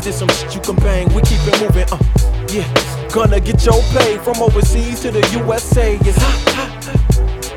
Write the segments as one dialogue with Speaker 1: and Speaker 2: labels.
Speaker 1: just some shit you can bang. We keep it moving, yeah. Gonna get your pay from overseas to the USA. It's hot, hot, hot.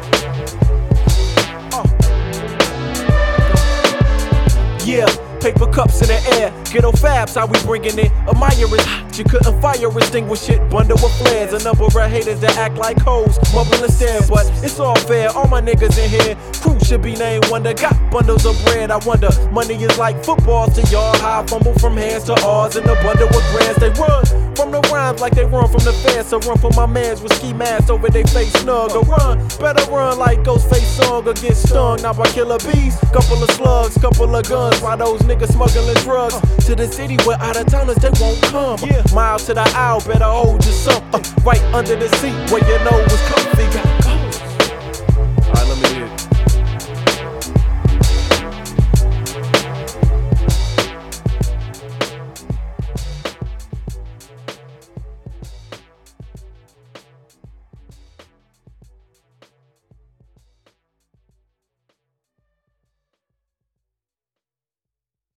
Speaker 1: Yeah, paper cups in the air, ghetto fabs, how we bringing it. Admirers, you couldn't fire extinguish it. Bundle with flares, a number of haters that act like hoes, mumble and stare, but it's all fair. All my niggas in here, crew should be named Wonder. Got bundles of bread, I wonder. Money is like footballs to y'all. How I fumble from hands to ours in the bundle with grands. They run from the rhymes like they run from the fast. So run for my mans with ski masks over they face snug. Or run, better run like Ghostface song or get stung. Not by killer bees, couple of slugs, couple of guns. Why those niggas smuggling drugs to the city where out of towners they won't come. Mile to the aisle, better hold your something right under the seat where you know it's comfy.